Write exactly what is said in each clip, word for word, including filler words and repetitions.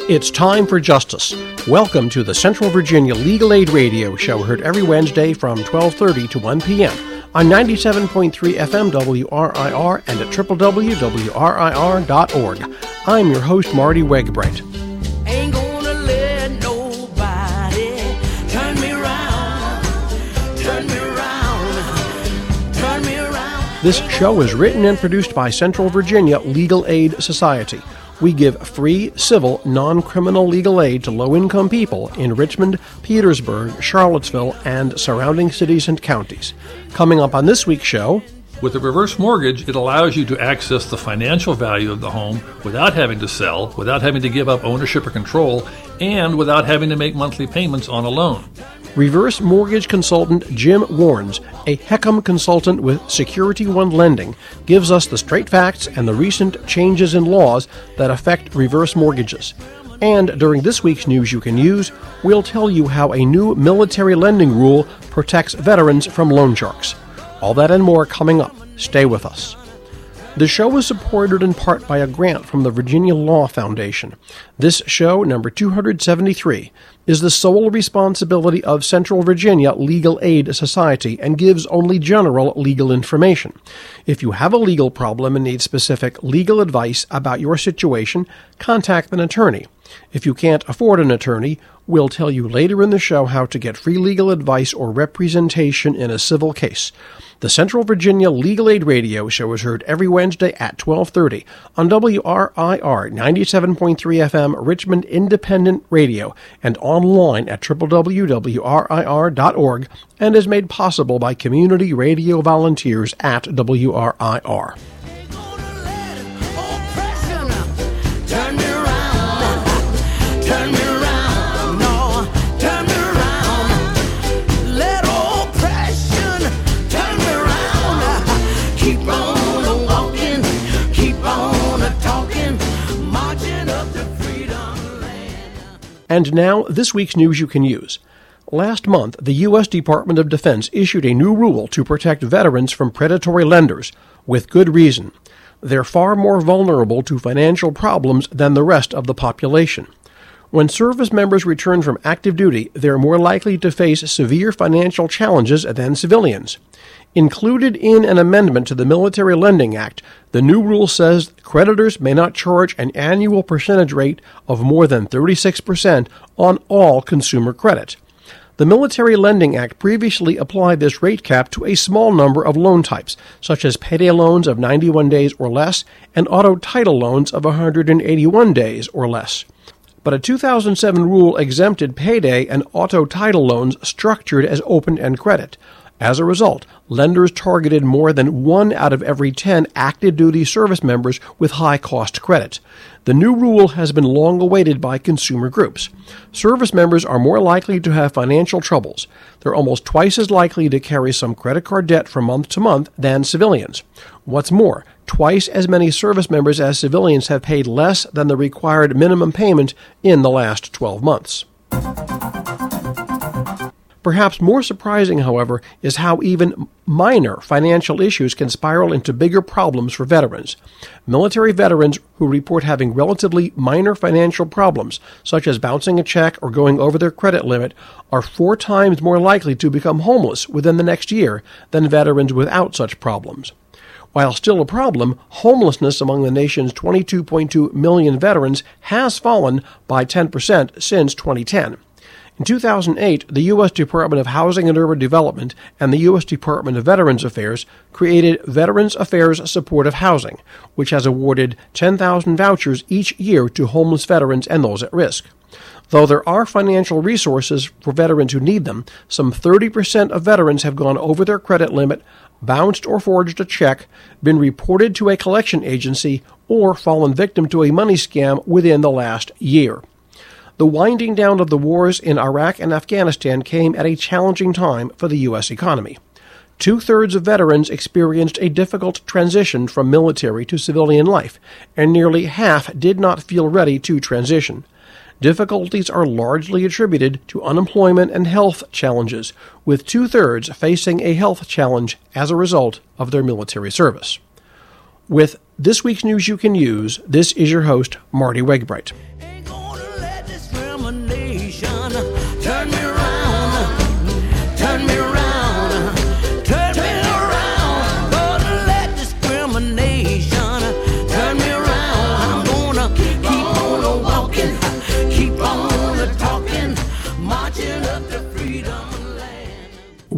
It's time for justice. Welcome to the Central Virginia Legal Aid Radio Show, heard every Wednesday from twelve thirty to one p.m. on ninety-seven point three F M W R I R and at w w w dot w r i r dot org. I'm your host, Marty Wegbright. Ain't gonna let nobody turn me around, turn me around, turn me around. This show is written and produced by Central Virginia Legal Aid Society. We give free, civil, non-criminal legal aid to low-income people in Richmond, Petersburg, Charlottesville, and surrounding cities and counties. Coming up on this week's show... With a reverse mortgage, it allows you to access the financial value of the home without having to sell, without having to give up ownership or control, and without having to make monthly payments on a loan. Reverse mortgage consultant Jim Warnes, a HECM consultant with Security One Lending, gives us the straight facts and the recent changes in laws that affect reverse mortgages. And during this week's News You Can Use, we'll tell you how a new military lending rule protects veterans from loan sharks. All that and more coming up. Stay with us. The show is supported in part by a grant from the Virginia Law Foundation. This show, number two hundred seventy-three, is the sole responsibility of Central Virginia Legal Aid Society and gives only general legal information. If you have a legal problem and need specific legal advice about your situation, contact an attorney. If you can't afford an attorney, we'll tell you later in the show how to get free legal advice or representation in a civil case. The Central Virginia Legal Aid Radio Show is heard every Wednesday at twelve thirty on W R I R ninety-seven point three F M Richmond Independent Radio and online at w w w dot w r i r dot org and is made possible by community radio volunteers at W R I R. And now, this week's News You Can Use. Last month, the U S Department of Defense issued a new rule to protect veterans from predatory lenders, with good reason. They're far more vulnerable to financial problems than the rest of the population. When service members return from active duty, they're more likely to face severe financial challenges than civilians. Included in an amendment to the Military Lending Act, the new rule says creditors may not charge an annual percentage rate of more than thirty-six percent on all consumer credit. The Military Lending Act previously applied this rate cap to a small number of loan types, such as payday loans of ninety-one days or less and auto title loans of one hundred eighty-one days or less. But a two thousand seven rule exempted payday and auto title loans structured as open-end credit. As a result, lenders targeted more than one out of every ten active-duty service members with high-cost credit. The new rule has been long awaited by consumer groups. Service members are more likely to have financial troubles. They're almost twice as likely to carry some credit card debt from month to month than civilians. What's more, twice as many service members as civilians have paid less than the required minimum payment in the last twelve months. Perhaps more surprising, however, is how even minor financial issues can spiral into bigger problems for veterans. Military veterans who report having relatively minor financial problems, such as bouncing a check or going over their credit limit, are four times more likely to become homeless within the next year than veterans without such problems. While still a problem, homelessness among the nation's twenty-two point two million veterans has fallen by ten percent since twenty ten. In two thousand eight, the U S Department of Housing and Urban Development and the U S Department of Veterans Affairs created Veterans Affairs Supportive Housing, which has awarded ten thousand vouchers each year to homeless veterans and those at risk. Though there are financial resources for veterans who need them, some thirty percent of veterans have gone over their credit limit, bounced or forged a check, been reported to a collection agency, or fallen victim to a money scam within the last year. The winding down of the wars in Iraq and Afghanistan came at a challenging time for the U S economy. Two-thirds of veterans experienced a difficult transition from military to civilian life, and nearly half did not feel ready to transition. Difficulties are largely attributed to unemployment and health challenges, with two-thirds facing a health challenge as a result of their military service. With this week's News You Can Use, this is your host, Marty Wegbright. Ain't gonna let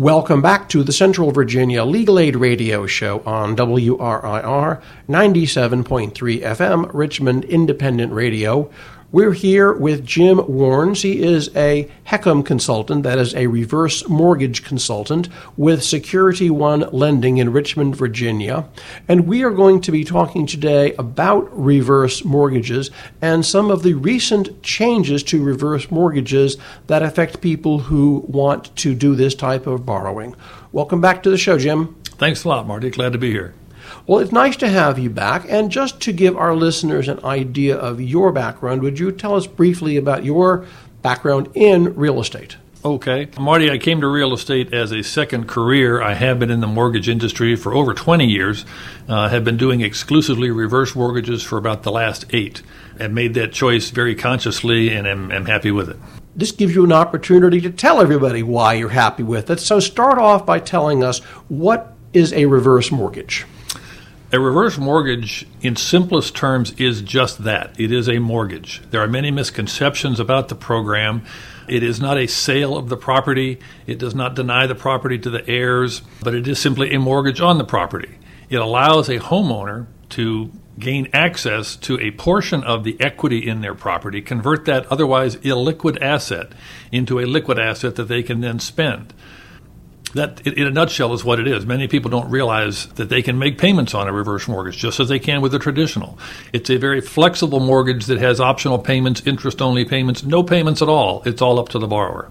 Welcome back to the Central Virginia Legal Aid Radio Show on W R I R ninety-seven point three F M, Richmond Independent Radio. We're here with Jim Warnes. He is a HECM consultant, that is a reverse mortgage consultant with Security One Lending in Richmond, Virginia. And we are going to be talking today about reverse mortgages and some of the recent changes to reverse mortgages that affect people who want to do this type of borrowing. Welcome back to the show, Jim. Thanks a lot, Marty. Glad to be here. Well, it's nice to have you back. And just to give our listeners an idea of your background, would you tell us briefly about your background in real estate? Okay. Marty, I came to real estate as a second career. I have been in the mortgage industry for over twenty years. I uh, have been doing exclusively reverse mortgages for about the last eight. I made that choice very consciously, and am, am happy with it. This gives you an opportunity to tell everybody why you're happy with it. So start off by telling us, what is a reverse mortgage? A reverse mortgage, in simplest terms, is just that. It is a mortgage. There are many misconceptions about the program. It is not a sale of the property. It does not deny the property to the heirs, but it is simply a mortgage on the property. It allows a homeowner to gain access to a portion of the equity in their property, convert that otherwise illiquid asset into a liquid asset that they can then spend. That, in a nutshell, is what it is. Many people don't realize that they can make payments on a reverse mortgage just as they can with a traditional. It's a very flexible mortgage that has optional payments, interest-only payments, no payments at all. It's all up to the borrower.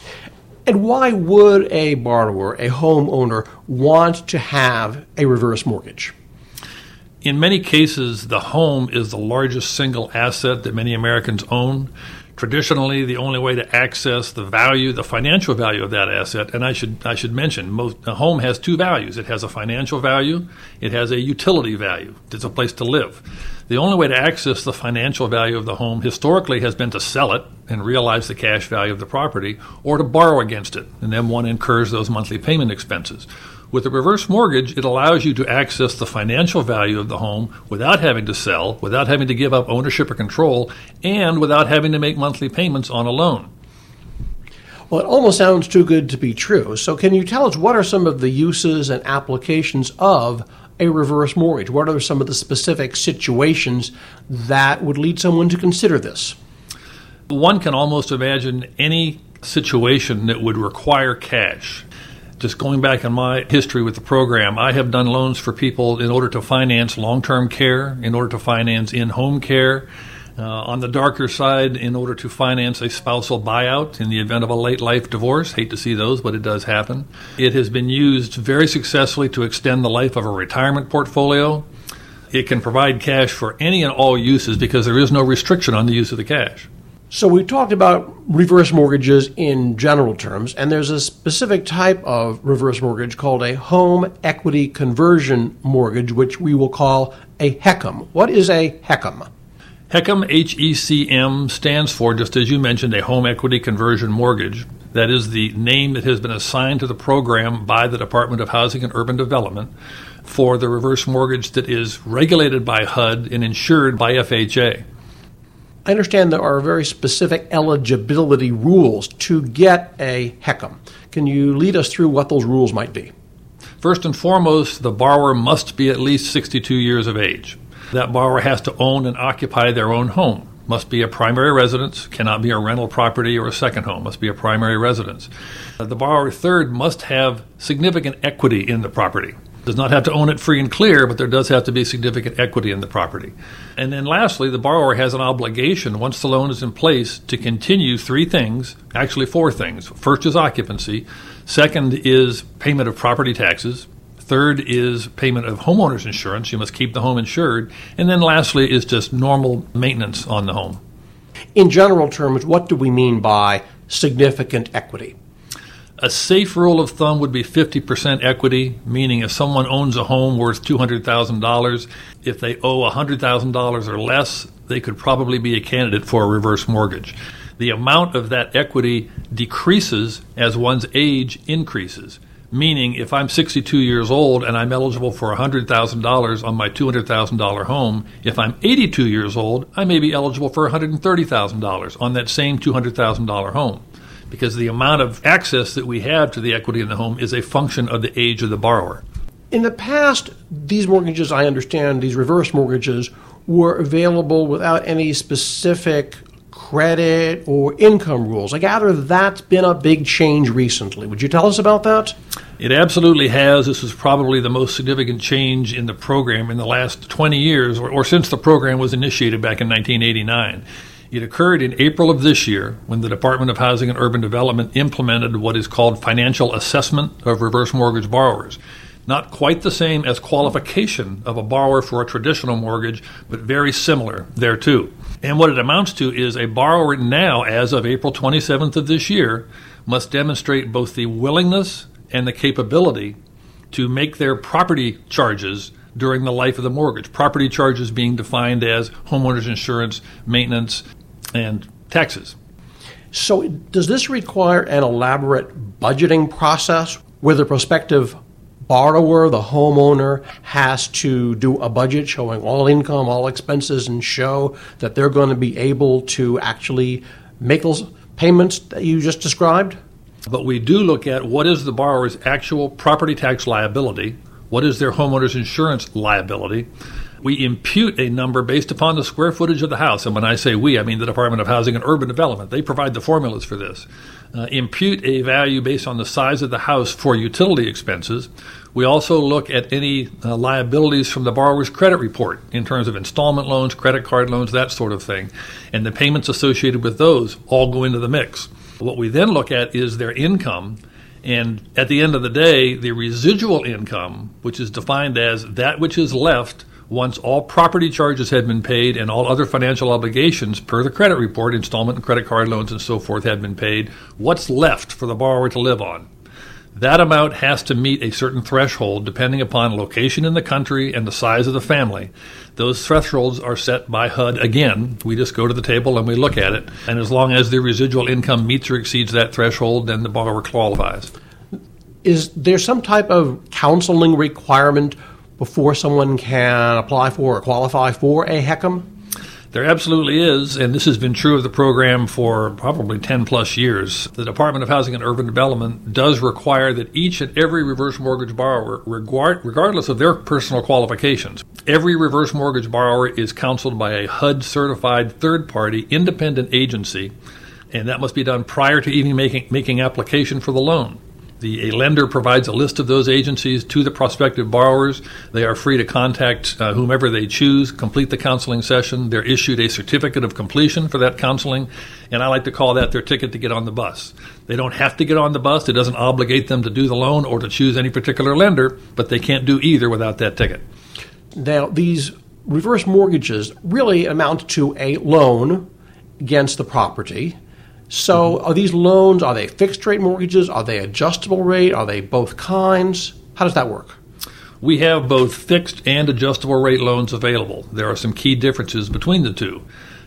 And why would a borrower, a homeowner, want to have a reverse mortgage? In many cases, the home is the largest single asset that many Americans own. Traditionally, the only way to access the value, the financial value of that asset, and I should I should mention, most, a home has two values. It has a financial value. It has a utility value. It's a place to live. The only way to access the financial value of the home historically has been to sell it and realize the cash value of the property, or to borrow against it, and then one incurs those monthly payment expenses. With a reverse mortgage, it allows you to access the financial value of the home without having to sell, without having to give up ownership or control, and without having to make monthly payments on a loan. Well, it almost sounds too good to be true. So can you tell us what are some of the uses and applications of a reverse mortgage? What are some of the specific situations that would lead someone to consider this? One can almost imagine any situation that would require cash. Just going back in my history with the program, I have done loans for people in order to finance long-term care, in order to finance in-home care, uh, on the darker side, in order to finance a spousal buyout in the event of a late-life divorce. Hate to see those, but it does happen. It has been used very successfully to extend the life of a retirement portfolio. It can provide cash for any and all uses because there is no restriction on the use of the cash. So we talked about reverse mortgages in general terms, and there's a specific type of reverse mortgage called a home equity conversion mortgage, which we will call a HECM. What is a HECM? HECM, H E C M, stands for, just as you mentioned, a home equity conversion mortgage. That is the name that has been assigned to the program by the Department of Housing and Urban Development for the reverse mortgage that is regulated by H U D and insured by F H A. I understand there are very specific eligibility rules to get a HECM. Can you lead us through what those rules might be? First and foremost, the borrower must be at least sixty-two years of age. That borrower has to own and occupy their own home. Must be a primary residence, cannot be a rental property or a second home, must be a primary residence. The borrower, third, must have significant equity in the property. Does not have to own it free and clear, but there does have to be significant equity in the property. And then lastly, the borrower has an obligation, once the loan is in place, to continue three things, actually four things. First is occupancy. Second is payment of property taxes. Third is payment of homeowner's insurance. You must keep the home insured. And then lastly is just normal maintenance on the home. In general terms, what do we mean by significant equity? A safe rule of thumb would be fifty percent equity, meaning if someone owns a home worth two hundred thousand dollars, if they owe one hundred thousand dollars or less, they could probably be a candidate for a reverse mortgage. The amount of that equity decreases as one's age increases, meaning if I'm sixty-two years old and I'm eligible for one hundred thousand dollars on my two hundred thousand dollars home, if I'm eighty-two years old, I may be eligible for one hundred thirty thousand dollars on that same two hundred thousand dollars home, because the amount of access that we have to the equity in the home is a function of the age of the borrower. In the past, these mortgages, I understand, these reverse mortgages, were available without any specific credit or income rules. I gather that's been a big change recently. Would you tell us about that? It absolutely has. This is probably the most significant change in the program in the last twenty years, or, or since the program was initiated back in nineteen eighty-nine. It occurred in April of this year when the Department of Housing and Urban Development implemented what is called financial assessment of reverse mortgage borrowers. Not quite the same as qualification of a borrower for a traditional mortgage, but very similar there too. And what it amounts to is a borrower now, as of April twenty-seventh of this year, must demonstrate both the willingness and the capability to make their property charges during the life of the mortgage. Property charges being defined as homeowners insurance, maintenance, and taxes. So does this require an elaborate budgeting process where the prospective borrower, the homeowner, has to do a budget showing all income, all expenses, and show that they're going to be able to actually make those payments that you just described? But we do look at what is the borrower's actual property tax liability, what is their homeowner's insurance liability. We impute a number based upon the square footage of the house. And when I say we, I mean the Department of Housing and Urban Development. They provide the formulas for this. Uh, impute a value based on the size of the house for utility expenses. We also look at any uh, liabilities from the borrower's credit report in terms of installment loans, credit card loans, that sort of thing. And the payments associated with those all go into the mix. What we then look at is their income. And at the end of the day, the residual income, which is defined as that which is left once all property charges have been paid and all other financial obligations per the credit report, installment and credit card loans and so forth have been paid, what's left for the borrower to live on? That amount has to meet a certain threshold depending upon location in the country and the size of the family. Those thresholds are set by H U D again. We just go to the table and we look at it. And as long as the residual income meets or exceeds that threshold, then the borrower qualifies. Is there some type of counseling requirement before someone can apply for or qualify for a H E C M? There absolutely is, and this has been true of the program for probably ten plus years. The Department of Housing and Urban Development does require that each and every reverse mortgage borrower, regard, regardless of their personal qualifications, every reverse mortgage borrower is counseled by a H U D-certified third-party independent agency, and that must be done prior to even making, making application for the loan. The, a lender provides a list of those agencies to the prospective borrowers. They are free to contact uh, whomever they choose, complete the counseling session. They're issued a certificate of completion for that counseling, and I like to call that their ticket to get on the bus. They don't have to get on the bus. It doesn't obligate them to do the loan or to choose any particular lender, but they can't do either without that ticket. Now, these reverse mortgages really amount to a loan against the property. So are these loans, are they fixed rate mortgages? Are they adjustable rate? Are they both kinds? How does that work? We have both fixed and adjustable rate loans available. There are some key differences between the two.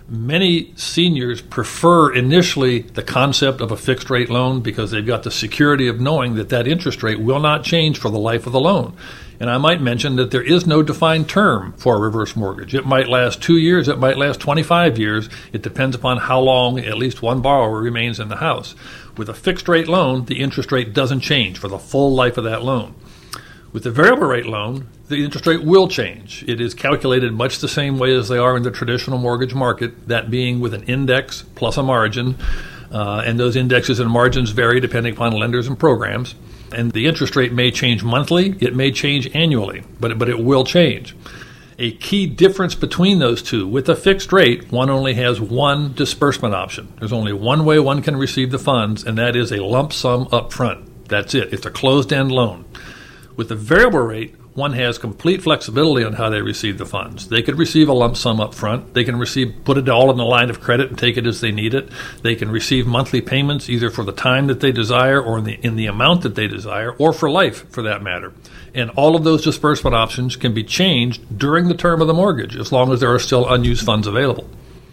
Many seniors prefer initially the concept of a fixed rate loan because they've got the security of knowing that that interest rate will not change for the life of the loan. And I might mention that there is no defined term for a reverse mortgage. It might last two years, it might last twenty-five years. It depends upon how long at least one borrower remains in the house. With a fixed rate loan, the interest rate doesn't change for the full life of that loan. With the variable rate loan, the interest rate will change. It is calculated much the same way as they are in the traditional mortgage market, that being with an index plus a margin. Uh, and those indexes and margins vary depending upon lenders and programs. And the interest rate may change monthly, it may change annually, but, but it will change. A key difference between those two, with a fixed rate, one only has one disbursement option. There's only one way one can receive the funds, and that is a lump sum up front. That's it. It's a closed-end loan. With the variable rate, one has complete flexibility on how they receive the funds. They could receive a lump sum up front. They can receive, put it all in the line of credit and take it as they need it. They can receive monthly payments either for the time that they desire or in the, in the amount that they desire, or for life for that matter. And all of those disbursement options can be changed during the term of the mortgage as long as there are still unused funds available.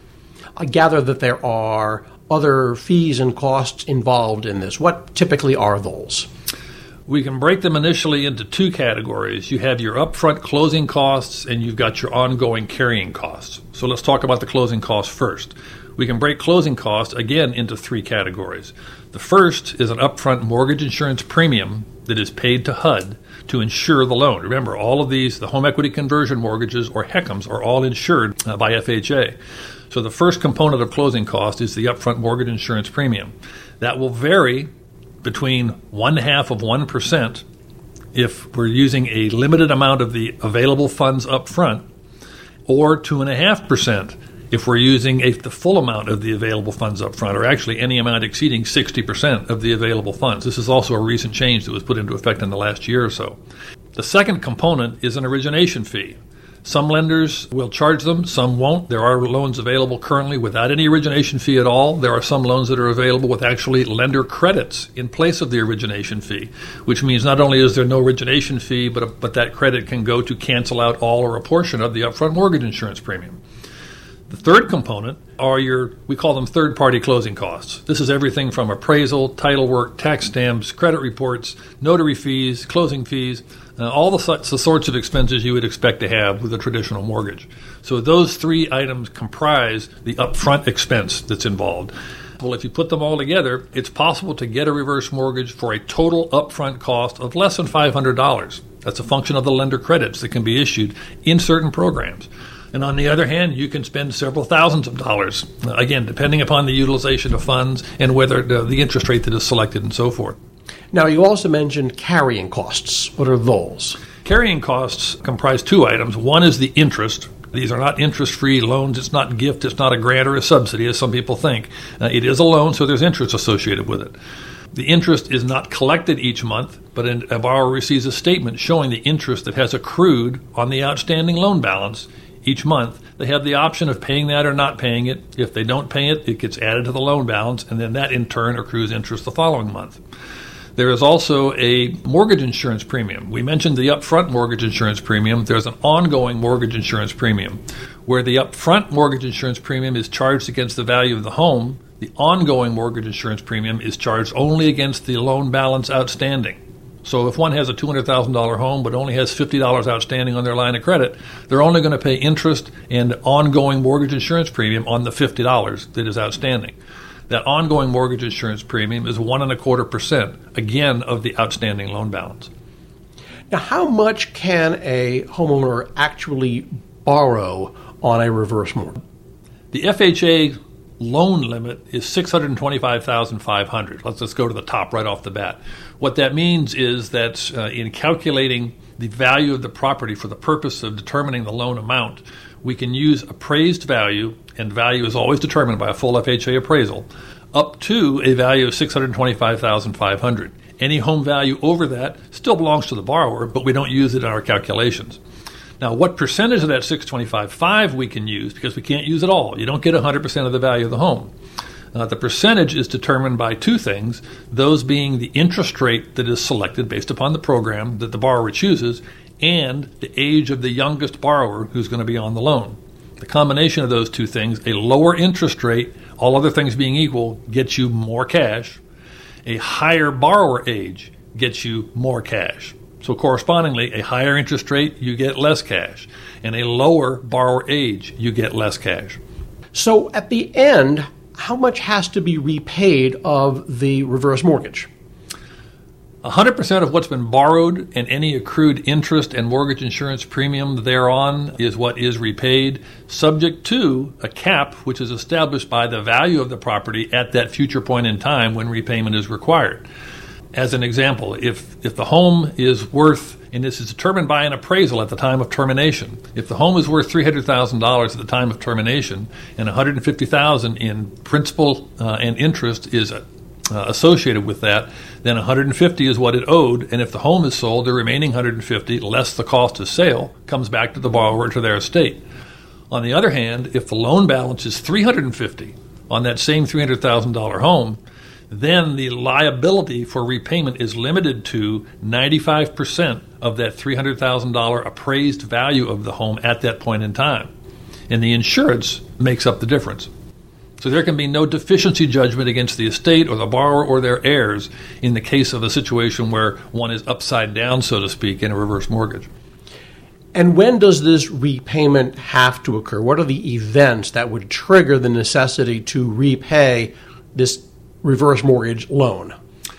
I gather that there are other fees and costs involved in this. What typically are those? We can break them initially into two categories. You have your upfront closing costs and you've got your ongoing carrying costs. So let's talk about the closing costs first. We can break closing costs again into three categories. The first is an upfront mortgage insurance premium that is paid to H U D to insure the loan. Remember, all of these, the home equity conversion mortgages or H E C Ms, are all insured uh, by F H A. So the first component of closing cost is the upfront mortgage insurance premium. That will vary between one half of one percent if we're using a limited amount of the available funds up front, or two and a half percent if we're using a, the full amount of the available funds up front, or actually any amount exceeding sixty percent of the available funds. This is also a recent change that was put into effect in the last year or so. The second component is an origination fee. Some lenders will charge them, some won't. There are loans available currently without any origination fee at all. There are some loans that are available with actually lender credits in place of the origination fee, which means not only is there no origination fee, but, but that credit can go to cancel out all or a portion of the upfront mortgage insurance premium. The third component are your, we call them third-party closing costs. This is everything from appraisal, title work, tax stamps, credit reports, notary fees, closing fees, uh, all the, the sorts of expenses you would expect to have with a traditional mortgage. So those three items comprise the upfront expense that's involved. Well, if you put them all together, it's possible to get a reverse mortgage for a total upfront cost of less than five hundred dollars. That's a function of the lender credits that can be issued in certain programs. And on the other hand, you can spend several thousands of dollars, uh, again, depending upon the utilization of funds and whether the, the interest rate that is selected and so forth. Now, you also mentioned carrying costs. What are those? Carrying costs comprise two items. One is the interest. These are not interest-free loans. It's not a gift. It's not a grant or a subsidy, as some people think. Uh, it is a loan, so there's interest associated with it. The interest is not collected each month, but a borrower receives a statement showing the interest that has accrued on the outstanding loan balance each month. They have the option of paying that or not paying it. If they don't pay it, it gets added to the loan balance, and then that in turn accrues interest the following month. There is also a mortgage insurance premium. We mentioned the upfront mortgage insurance premium. There's an ongoing mortgage insurance premium, where the upfront mortgage insurance premium is charged against the value of the home. The ongoing mortgage insurance premium is charged only against the loan balance outstanding. So if one has a two hundred thousand dollars home but only has fifty dollars outstanding on their line of credit, they're only going to pay interest and ongoing mortgage insurance premium on the fifty dollars that is outstanding. That ongoing mortgage insurance premium is one and a quarter percent, again, of the outstanding loan balance. Now, how much can a homeowner actually borrow on a reverse mortgage? The F H A loan limit is six hundred twenty-five thousand five hundred dollars. Let's just go to the top right off the bat. What that means is that uh, in calculating the value of the property for the purpose of determining the loan amount, we can use appraised value, and value is always determined by a full F H A appraisal, up to a value of six hundred twenty-five thousand five hundred dollars. Any home value over that still belongs to the borrower, but we don't use it in our calculations. Now, what percentage of that six hundred twenty-five thousand five hundred dollars we can use, because we can't use it all. You don't get one hundred percent of the value of the home. Uh, the percentage is determined by two things, those being the interest rate that is selected based upon the program that the borrower chooses and the age of the youngest borrower who's going to be on the loan. The combination of those two things, a lower interest rate, all other things being equal, gets you more cash. A higher borrower age gets you more cash. So correspondingly, a higher interest rate, you get less cash. And a lower borrower age, you get less cash. So at the end, how much has to be repaid of the reverse mortgage? one hundred percent of what's been borrowed and any accrued interest and mortgage insurance premium thereon is what is repaid, subject to a cap which is established by the value of the property at that future point in time when repayment is required. As an example, if, if the home is worth, and this is determined by an appraisal at the time of termination, if the home is worth three hundred thousand dollars at the time of termination and one hundred fifty thousand dollars in principal uh, and interest is uh, associated with that, then one hundred fifty thousand dollars is what it owed, and if the home is sold, the remaining one hundred fifty thousand dollars less the cost of sale comes back to the borrower to their estate. On the other hand, if the loan balance is three hundred fifty thousand dollars on that same three hundred thousand dollars home, then the liability for repayment is limited to ninety-five percent of that three hundred thousand dollars appraised value of the home at that point in time. And the insurance makes up the difference. So there can be no deficiency judgment against the estate or the borrower or their heirs in the case of a situation where one is upside down, so to speak, in a reverse mortgage. And when does this repayment have to occur? What are the events that would trigger the necessity to repay this reverse mortgage loan?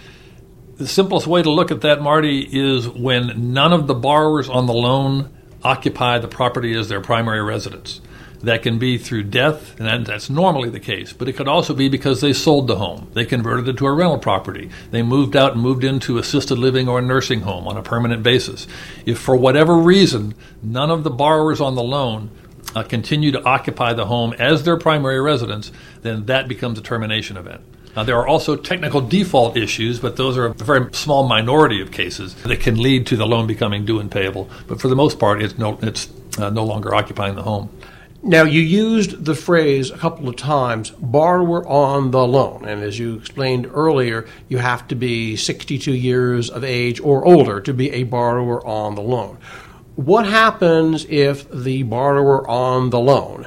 The simplest way to look at that, Marty, is when none of the borrowers on the loan occupy the property as their primary residence. That can be through death, and that's normally the case, but it could also be because they sold the home. They converted it to a rental property. They moved out and moved into assisted living or a nursing home on a permanent basis. If for whatever reason none of the borrowers on the loan uh, continue to occupy the home as their primary residence, then that becomes a termination event. Now, there are also technical default issues, but those are a very small minority of cases that can lead to the loan becoming due and payable. But for the most part, it's no, it's uh, no longer occupying the home. Now, you used the phrase a couple of times, borrower on the loan. And as you explained earlier, you have to be sixty-two years of age or older to be a borrower on the loan. What happens if the borrower on the loan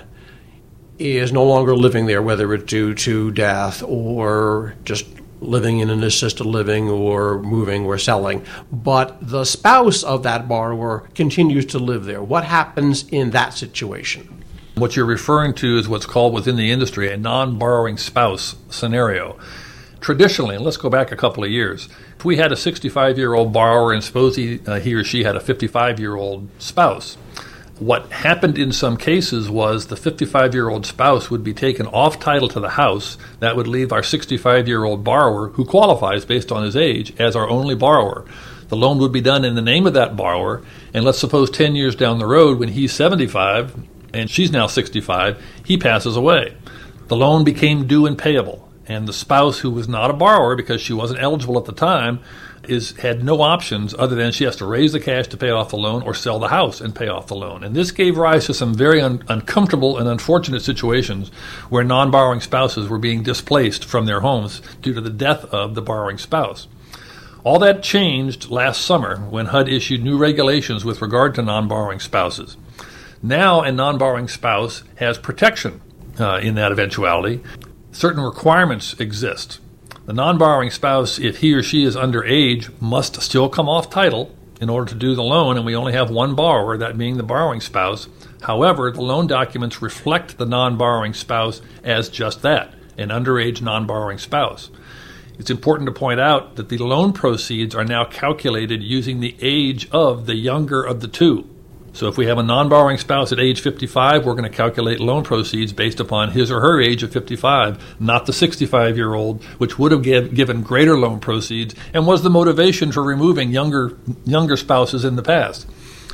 is no longer living there, whether it's due to death or just living in an assisted living or moving or selling, but the spouse of that borrower continues to live there? What happens in that situation? What you're referring to is what's called within the industry a non-borrowing spouse scenario. Traditionally, and let's go back a couple of years, if we had a sixty-five-year-old borrower and suppose he, uh, he or she had a fifty-five-year-old spouse, what happened in some cases was the fifty-five-year-old spouse would be taken off title to the house. That would leave our sixty-five-year-old borrower, who qualifies based on his age, as our only borrower. The loan would be done in the name of that borrower, and let's suppose ten years down the road when he's seventy-five and she's now sixty-five, he passes away. The loan became due and payable, and the spouse, who was not a borrower because she wasn't eligible at the time, is had no options other than she has to raise the cash to pay off the loan or sell the house and pay off the loan. And this gave rise to some very un- uncomfortable and unfortunate situations where non-borrowing spouses were being displaced from their homes due to the death of the borrowing spouse. All that changed last summer when H U D issued new regulations with regard to non-borrowing spouses. Now a non-borrowing spouse has protection uh, in that eventuality. Certain requirements exist. The non-borrowing spouse, if he or she is underage, must still come off title in order to do the loan, and we only have one borrower, that being the borrowing spouse. However, the loan documents reflect the non-borrowing spouse as just that, an underage non-borrowing spouse. It's important to point out that the loan proceeds are now calculated using the age of the younger of the two. So if we have a non-borrowing spouse at age fifty-five, we're going to calculate loan proceeds based upon his or her age of fifty-five, not the sixty-five-year-old, which would have give, given greater loan proceeds and was the motivation for removing younger younger spouses in the past.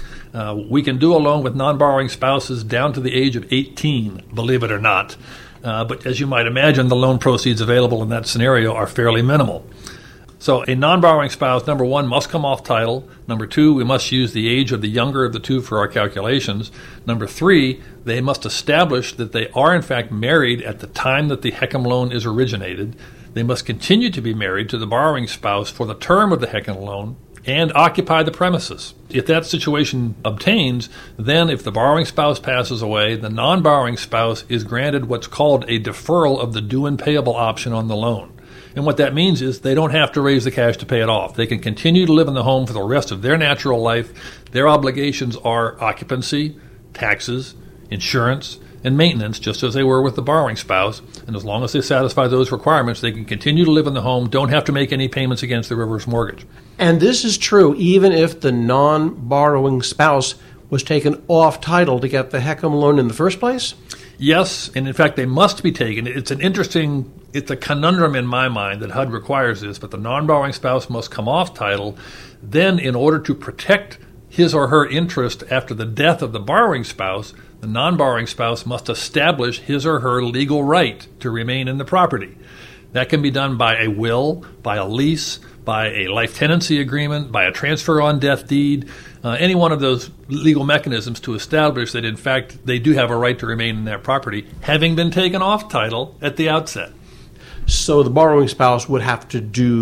Uh, we can do a loan with non-borrowing spouses down to the age of eighteen, believe it or not. Uh, but as you might imagine, the loan proceeds available in that scenario are fairly minimal. So a non-borrowing spouse, number one, must come off title. Number two, we must use the age of the younger of the two for our calculations. Number three, they must establish that they are in fact married at the time that the HECM loan is originated. They must continue to be married to the borrowing spouse for the term of the HECM loan and occupy the premises. If that situation obtains, then if the borrowing spouse passes away, the non-borrowing spouse is granted what's called a deferral of the due and payable option on the loan. And what that means is they don't have to raise the cash to pay it off. They can continue to live in the home for the rest of their natural life. Their obligations are occupancy, taxes, insurance, and maintenance, just as they were with the borrowing spouse. And as long as they satisfy those requirements, they can continue to live in the home, don't have to make any payments against the reverse mortgage. And this is true even if the non-borrowing spouse was taken off title to get the HECM loan in the first place? Yes, and in fact, they must be taken. It's an interesting, it's a conundrum in my mind that H U D requires this, but the non-borrowing spouse must come off title. Then, in order to protect his or her interest after the death of the borrowing spouse, the non-borrowing spouse must establish his or her legal right to remain in the property. That can be done by a will, by a lease, by a life tenancy agreement, by a transfer on death deed, uh, any one of those legal mechanisms to establish that, in fact, they do have a right to remain in that property, having been taken off title at the outset. So the borrowing spouse would have to do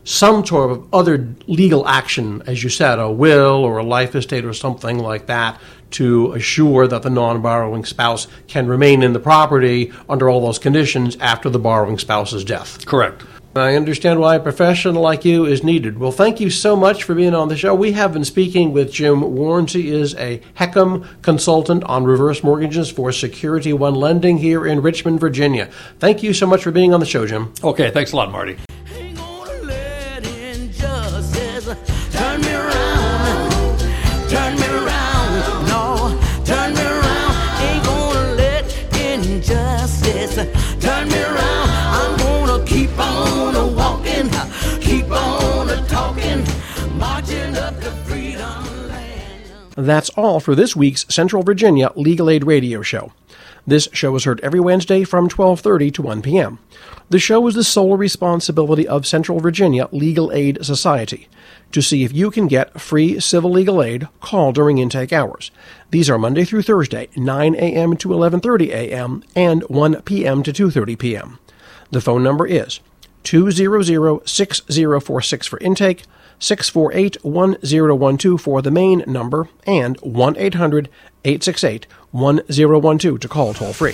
some sort of other legal action, as you said, a will or a life estate or something like that, to assure that the non-borrowing spouse can remain in the property under all those conditions after the borrowing spouse's death. Correct. I understand why a professional like you is needed. Well, thank you so much for being on the show. We have been speaking with Jim Warnes. He is a HECM consultant on reverse mortgages for Security One Lending here in Richmond, Virginia. Thank you so much for being on the show, Jim. Okay, thanks a lot, Marty. Ain't gonna let injustice turn me around, turn me around, no, turn me around. Ain't gonna let injustice turn me around. I'm gonna keep on walking, keep on talking, marching up to freedom land. That's all for this week's Central Virginia Legal Aid Radio Show. This show is heard every Wednesday from twelve thirty to one p.m. The show is the sole responsibility of Central Virginia Legal Aid Society. To see if you can get free civil legal aid, call during intake hours. These are Monday through Thursday, nine a.m. to eleven thirty a.m. and one p.m. to two thirty p.m. The phone number is two hundred, six oh four six for intake, six four eight, one oh one two for the main number, and one eight hundred, eight six eight, one oh one two to call toll-free.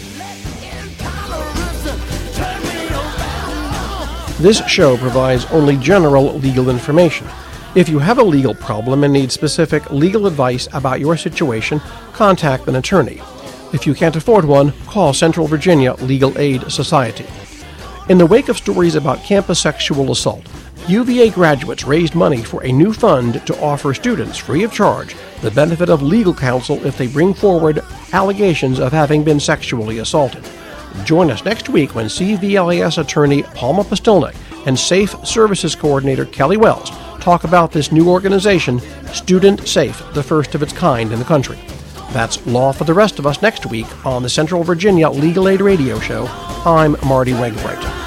This show provides only general legal information. If you have a legal problem and need specific legal advice about your situation, contact an attorney. If you can't afford one, call Central Virginia Legal Aid Society. In the wake of stories about campus sexual assault, U V A graduates raised money for a new fund to offer students, free of charge, the benefit of legal counsel if they bring forward allegations of having been sexually assaulted. Join us next week when C V L A S attorney Palma Postolnik and Safe Services Coordinator Kelly Wells talk about this new organization, Student Safe, the first of its kind in the country. That's law for the rest of us next week on the Central Virginia Legal Aid Radio Show. I'm Marty Wainwright.